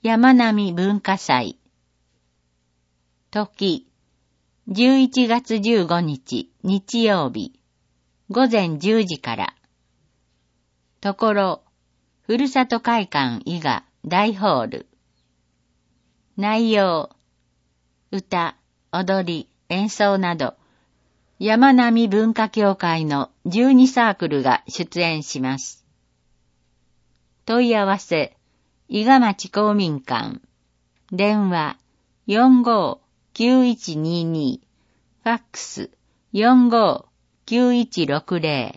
山並文化祭。時、11月15日日曜日、午前10時から。ところ、ふるさと会館伊賀大ホール。内容、歌、踊り、演奏など、山並文化協会の12サークルが出演します。問い合わせ、伊賀町公民館。電話、45-9122。ファックス、45-9160。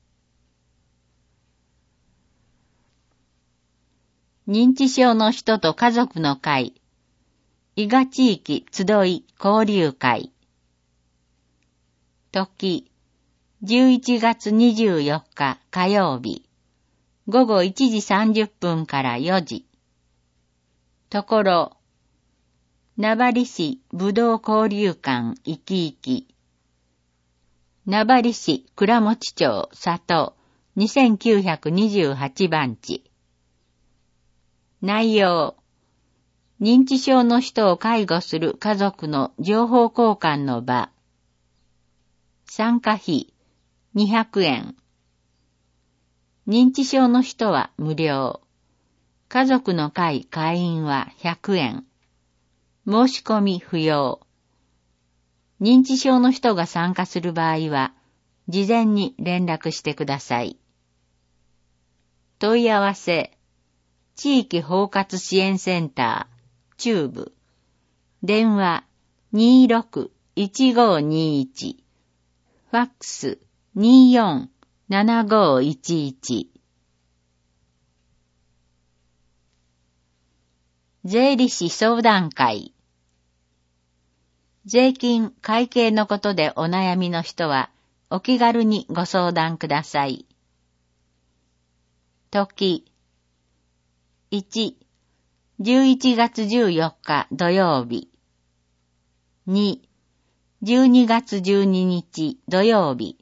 認知症の人と家族の会。伊賀地域集い交流会。時、11月24日火曜日。午後1時30分から4時。ところ、名張市ぶどう交流館いきいき。名張市倉持町里2928番地。内容、認知症の人を介護する家族の情報交換の場。参加費200円。認知症の人は無料。家族の会会員は100円。申し込み不要。認知症の人が参加する場合は、事前に連絡してください。問い合わせ、地域包括支援センター、中部。電話、26-1521。ファックス、24-7511。税理士相談会。税金会計のことでお悩みの人はお気軽にご相談ください。時、1、11月14日土曜日。2、12月12日土曜日。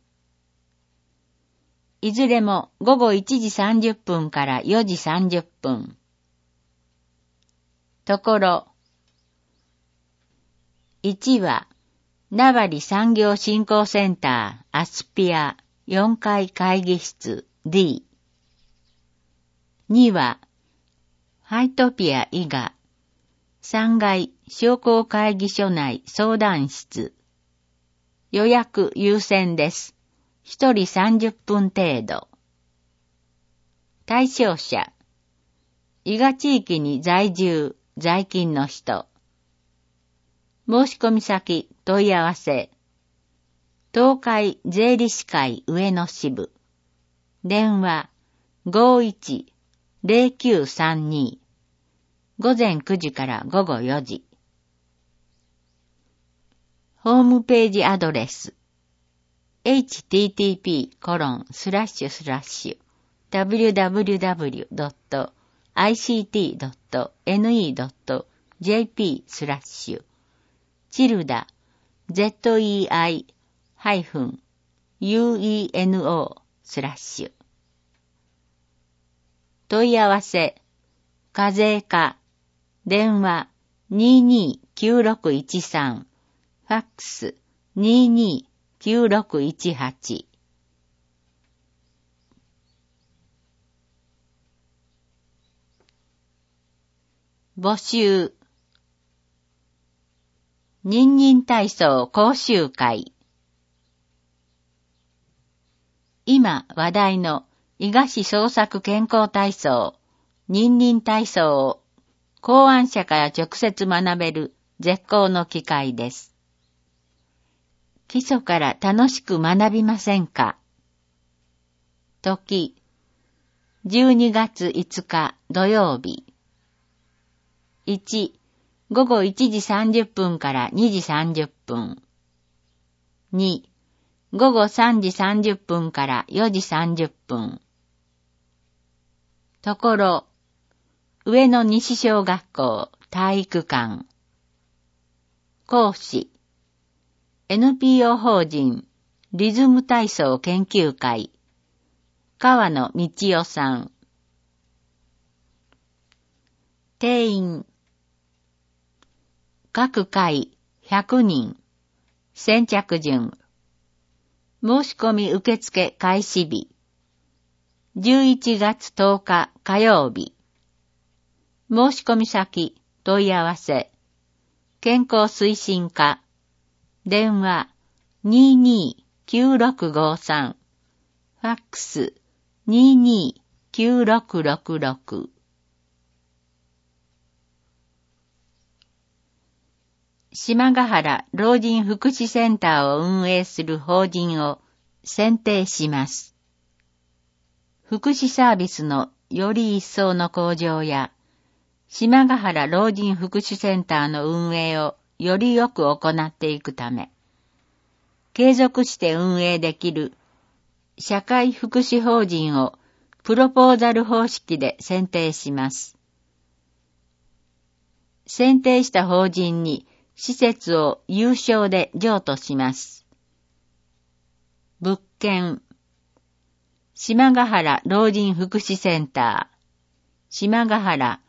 いずれも午後1時30分から4時30分。ところ、1は、名張産業振興センターアスピア4階会議室 D。2は、ハイトピア伊賀3階商工会議所内相談室。予約優先です。1人30分程度。対象者、伊賀地域に在住、在勤の人。申し込み先、問い合わせ。東海税理士会上野支部。電話、51-0932。午前9時から午後4時。ホームページアドレス。http://www.ict.ne.jp/ チルダ ZEI-UENO/ 問い合わせ、課税課、電話229613、ファックス229618。募集。認認体操講習会。今話題の伊賀市創作健康体操、認認体操を考案者から直接学べる絶好の機会です。基礎から楽しく学びませんか？時、12月5日土曜日。1、午後1時30分から2時30分。2、午後3時30分から4時30分。ところ、上野西小学校体育館。講師、NPO 法人リズム体操研究会、川野道夫さん。定員各回100人。先着順。申し込み受付開始日。11月10日火曜日。申し込み先、問い合わせ。健康推進課。電話229653。ファックス229666。島ヶ原老人福祉センターを運営する法人を選定します。福祉サービスのより一層の向上や、島ヶ原老人福祉センターの運営をよりよく行っていくため、継続して運営できる社会福祉法人をプロポーザル方式で選定します。選定した法人に施設を有償で譲渡します。物件。島ヶ原老人福祉センター。島ヶ原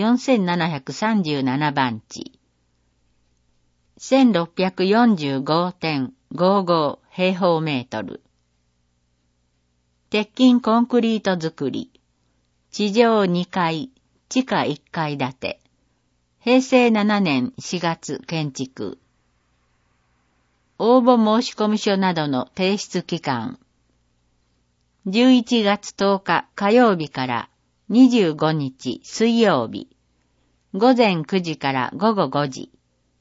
4737番地。1645.55 平方メートル。鉄筋コンクリート造り。地上2階、地下1階建て。平成7年4月建築。応募申込書などの提出期間。11月10日火曜日から25日水曜日。午前9時から午後5時。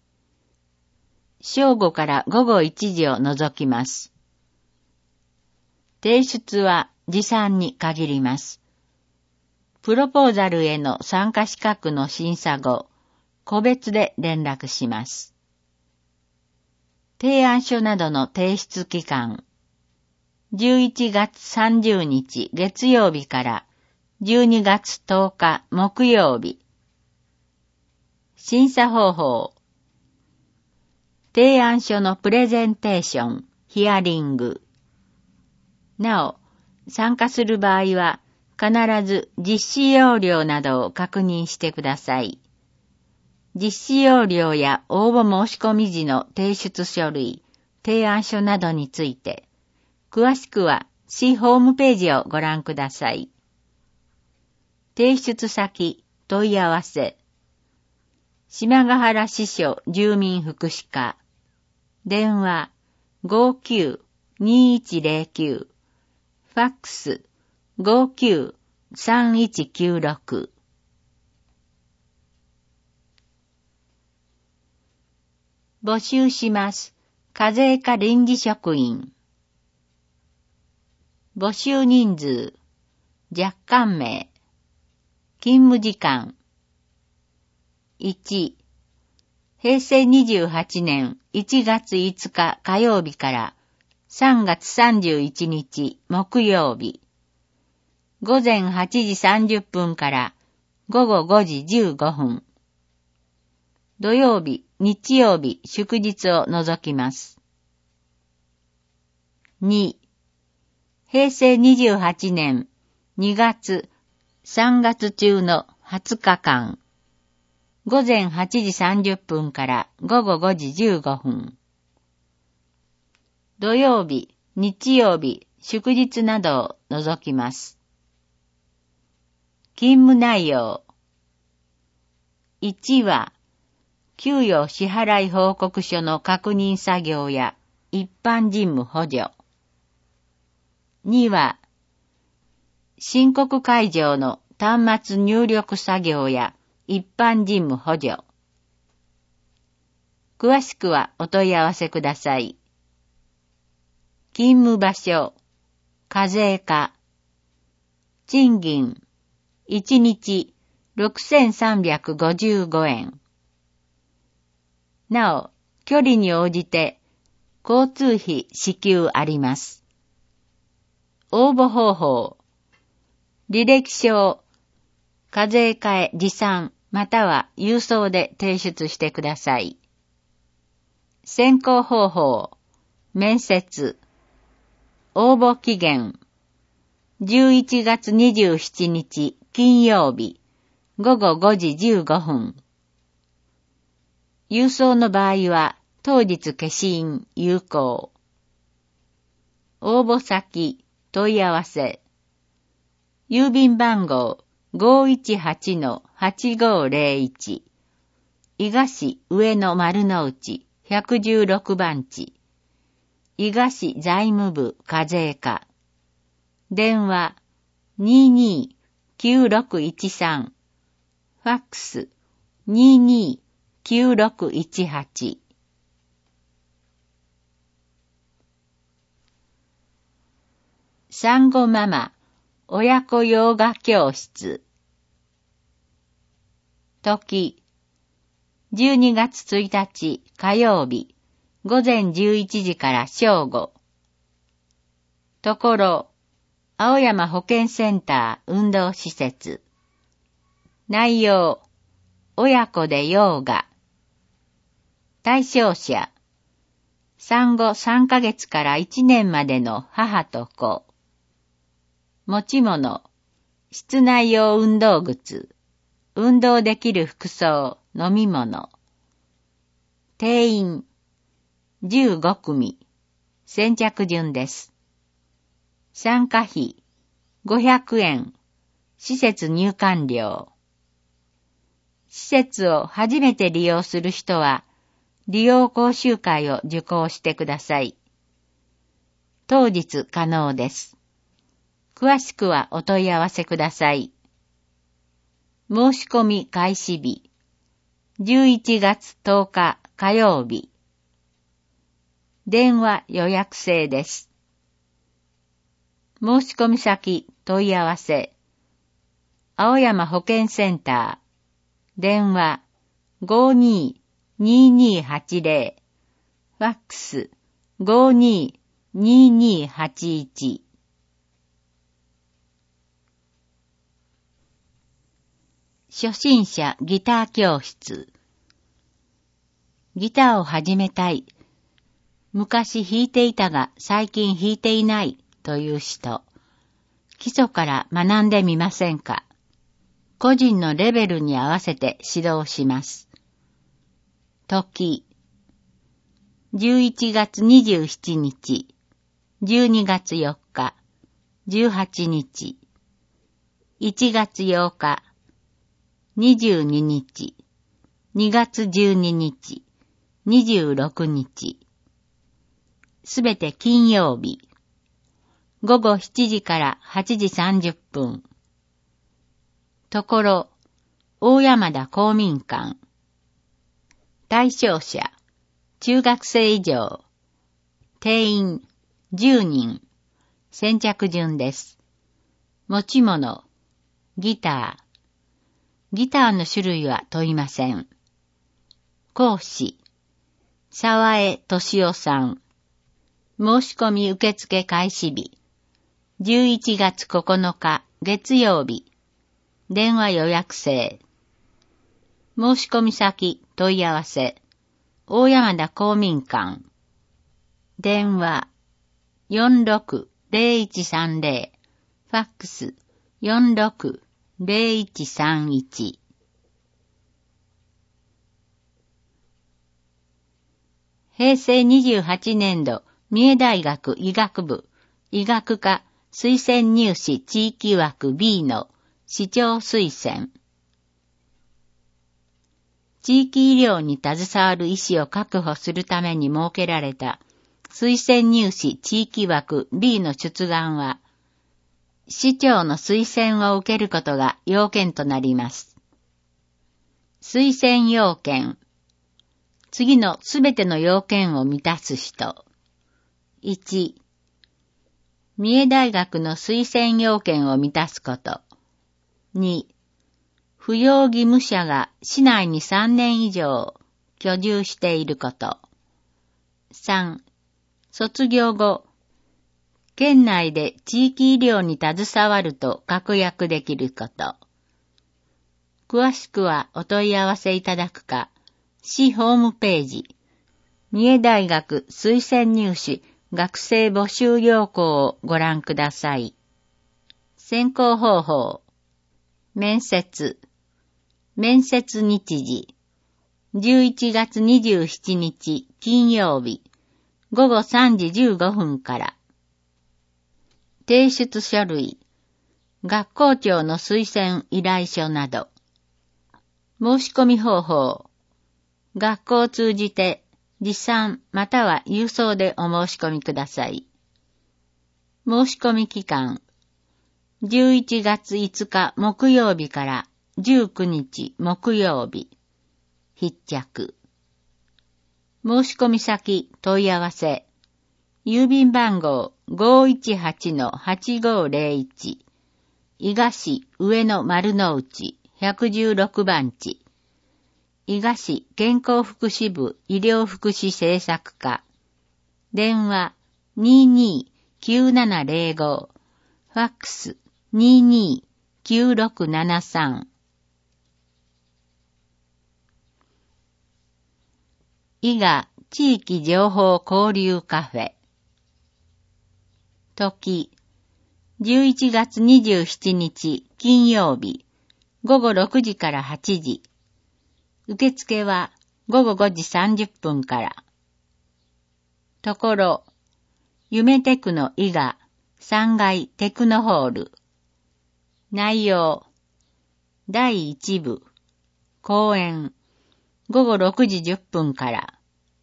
正午から午後1時を除きます。提出は持参に限ります。プロポーザルへの参加資格の審査後、個別で連絡します。提案書などの提出期間。11月30日月曜日から12月10日木曜日。審査方法。提案書のプレゼンテーション、ヒアリング。なお、参加する場合は必ず実施要領などを確認してください。実施要領や応募申し込み時の提出書類、提案書などについて、詳しくは市ホームページをご覧ください。提出先、問い合わせ。島ヶ原支所住民福祉課。電話59-2109。ファックス59-3196。募集します。課税課臨時職員。募集人数。若干名。勤務時間。1、平成28年1月5日火曜日から3月31日木曜日。午前8時30分から午後5時15分。土曜日、日曜日、祝日を除きます。2、平成28年2月、3月中の20日間。午前8時30分から午後5時15分。土曜日、日曜日、祝日などを除きます。勤務内容。1は、給与支払い報告書の確認作業や一般事務補助。2は、申告会場の端末入力作業や一般事務補助。詳しくはお問い合わせください。勤務場所、課税課。賃金、1日6355円。なお、距離に応じて交通費支給あります。応募方法。履歴書を課税課へ持参または郵送で提出してください。選考方法。面接。応募期限。11月27日金曜日午後5時15分。 郵送の場合は、当日消印有効。応募先、問い合わせ。郵便番号 518-8501 伊賀市上野丸の内116番地伊賀市財務部課税課電話 22-9613 ファックス 22-9618産後ママ親子ヨガ教室時12月1日火曜日午前11時から正午ところ青山保健センター運動施設内容親子でヨガ対象者産後3ヶ月から1年までの母と子持ち物、室内用運動靴、運動できる服装、飲み物。定員、15組、先着順です。参加費、500円、施設入館料。施設を初めて利用する人は、利用講習会を受講してください。当日可能です。詳しくはお問い合わせください。申し込み開始日、11月10日火曜日。電話予約制です。申し込み先問い合わせ、青山保健センター、電話 52-2280、ファックス 52-2281。初心者ギター教室。ギターを始めたい。昔弾いていたが最近弾いていないという人。基礎から学んでみませんか？個人のレベルに合わせて指導します。時。11月27日、12月4日、18日、1月8日、22日、2月12日、26日。すべて金曜日。午後7時から8時30分。ところ、大山田公民館。対象者、中学生以上。定員、10人。先着順です。持ち物、ギター。ギターの種類は問いません。講師、沢江俊夫さん。申し込み受付開始日、11月9日月曜日。電話予約制。申し込み先問い合わせ、大山田公民館。電話、46-0130、ファックス、46-0131。平成28年度、三重大学医学部、医学科推薦入試地域枠 B の市長推薦。地域医療に携わる医師を確保するために設けられた推薦入試地域枠 B の出願は、市長の推薦を受けることが要件となります。推薦要件。次のすべての要件を満たす人。1、三重大学の推薦要件を満たすこと。2、扶養義務者が市内に3年以上居住していること。3、卒業後、県内で地域医療に携わると確約できること。詳しくはお問い合わせいただくか、市ホームページ、三重大学推薦入試学生募集要項をご覧ください。選考方法、面接日時、 11月27日金曜日午後3時15分から。提出書類、学校長の推薦依頼書など。申し込み方法、学校を通じて持参または郵送でお申し込みください。申し込み期間、11月5日木曜日から19日木曜日。必着。申し込み先問い合わせ。郵便番号 518-8501 伊賀市上野丸の内116番地。伊賀市健康福祉部医療福祉政策課。電話22-9705。ファックス22-9673。伊賀地域情報交流カフェ。時、11月27日金曜日、午後6時から8時。受付は午後5時30分から。ところ、夢テクノ伊賀3階テクノホール。内容、第1部、講演、午後6時10分から。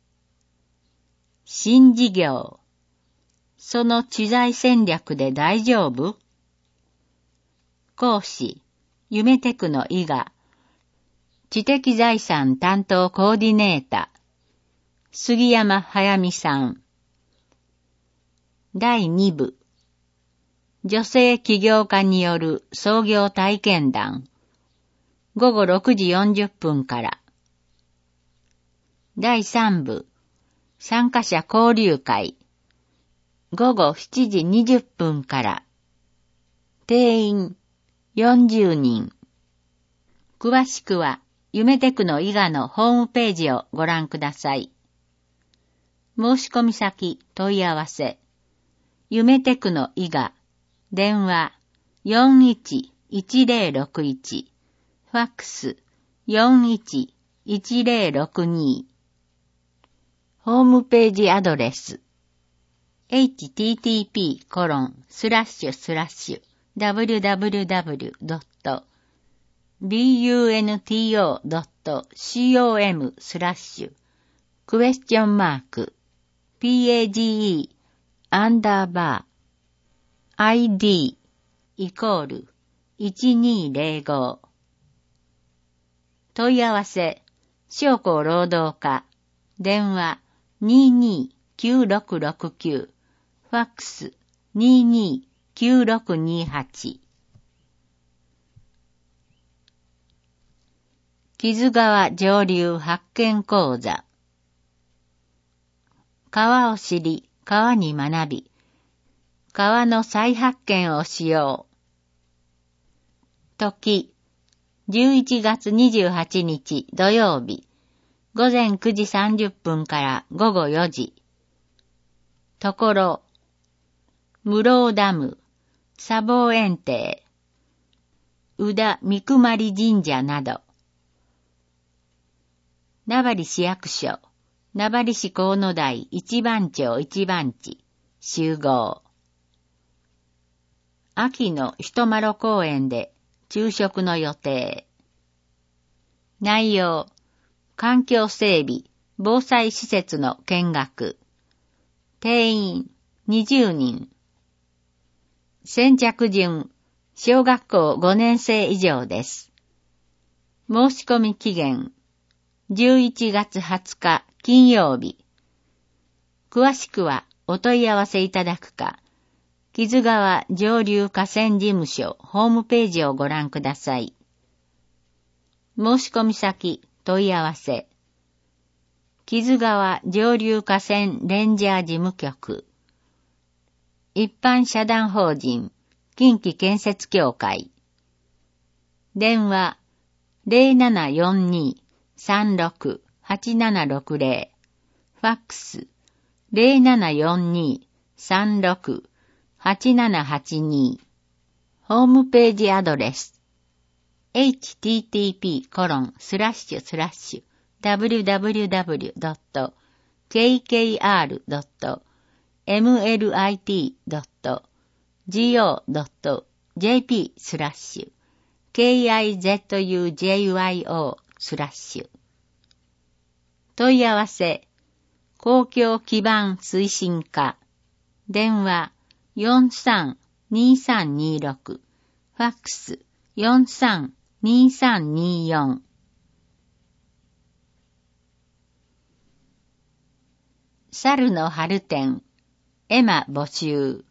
新事業。その知財戦略で大丈夫？講師、夢テクノ伊賀。知的財産担当コーディネーター。杉山早美さん。第2部。女性起業家による創業体験談。午後6時40分から。第3部。参加者交流会。午後7時20分から。定員40人。詳しくは、夢テクノ伊賀のホームページをご覧ください。申し込み先問い合わせ。夢テクノ伊賀。電話41-1061。ファックス41-1062。ホームページアドレス http://www.bunto.com/page_id=1205 問い合わせ商工労働課電話22-9669ファックス22-9628木津川上流発見講座川を知り、川に学び、川の再発見をしよう。時、11月28日土曜日、午前9時30分から午後4時。ところ、室生ダム、砂防園庭、宇田三熊里神社など。名張市役所、名張市河野台一番町一番地、集合。秋の人丸公園で昼食の予定。内容、環境整備、防災施設の見学。定員20人。先着順、小学校5年生以上です。申し込み期限、11月20日金曜日。詳しくはお問い合わせいただくか、木津川上流河川事務所ホームページをご覧ください。申し込み先問い合わせ。木津川上流河川レンジャー事務局。一般社団法人近畿建設協会。電話0742-36-8760。ファックス0742-36-8782。ホームページアドレスhttp:// www.kkr.kizujyo/. 問い合わせ、公共基盤推進課、電話43-2326、ファックス43-2324。猿の春展、絵馬募集。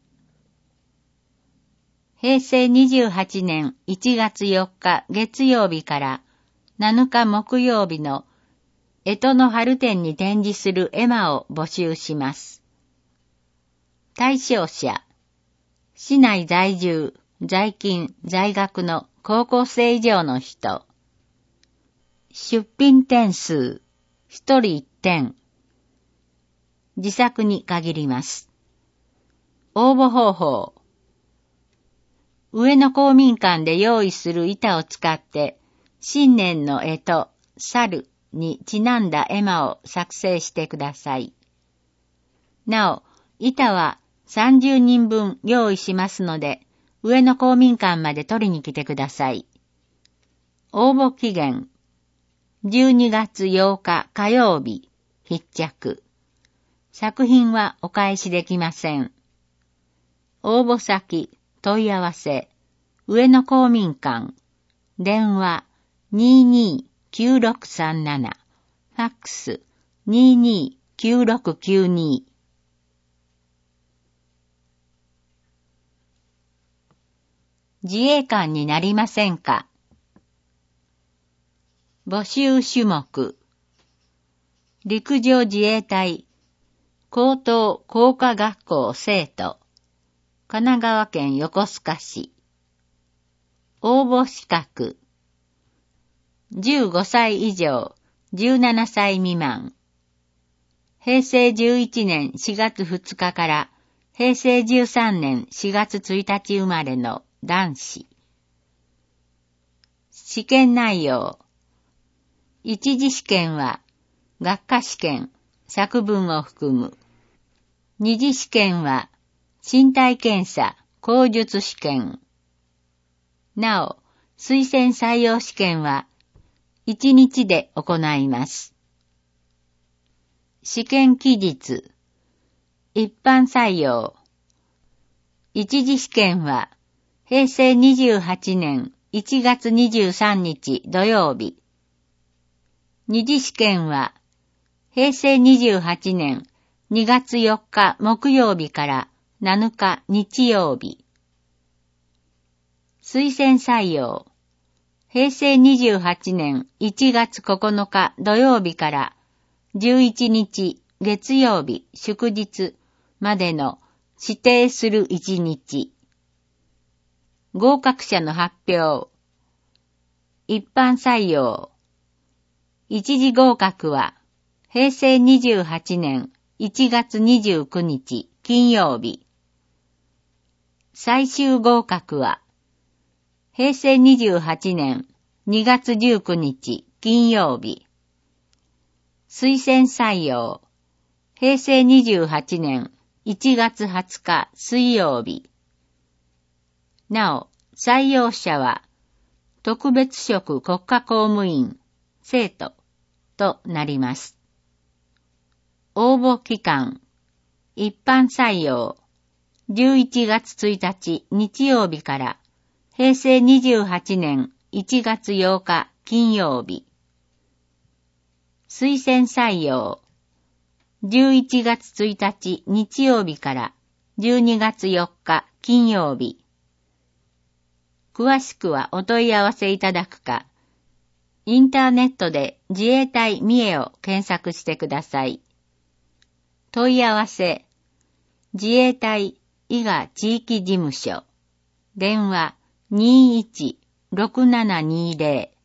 平成28年1月4日月曜日から7日木曜日の干支の春展に展示する絵馬を募集します。対象者、市内在住、在勤、在学の高校生以上の人。出品点数、1人1点。自作に限ります。応募方法。上野公民館で用意する板を使って、新年の干支、猿にちなんだ絵馬を作成してください。なお、板は30人分用意しますので、上野公民館まで取りに来てください。応募期限、12月8日火曜日、必着。作品はお返しできません。応募先、問い合わせ、上野公民館、電話229637、ファックス229692。自衛官になりませんか？募集種目。陸上自衛隊高等工科学校生徒、神奈川県横須賀市。応募資格。15歳以上、17歳未満。平成11年4月2日から平成13年4月1日生まれの男子。試験内容。一次試験は学科試験、作文を含む。二次試験は身体検査、口述試験。なお、推薦採用試験は1日で行います。試験期日。一般採用。一次試験は平成28年1月23日土曜日。二次試験は平成28年2月4日木曜日から7日日曜日。推薦採用。平成28年1月9日土曜日から11日月曜日祝日までの指定する1日。合格者の発表。一般採用。一次合格は平成28年1月29日金曜日。最終合格は平成28年2月19日金曜日。推薦採用。平成28年1月20日水曜日。なお、採用者は特別職国家公務員、生徒となります。応募期間。一般採用。11月1日日曜日から平成28年1月8日金曜日。推薦採用。11月1日日曜日から12月4日金曜日。詳しくはお問い合わせいただくか、インターネットで自衛隊三重を検索してください。問い合わせ、自衛隊伊賀地域事務所、電話21-6720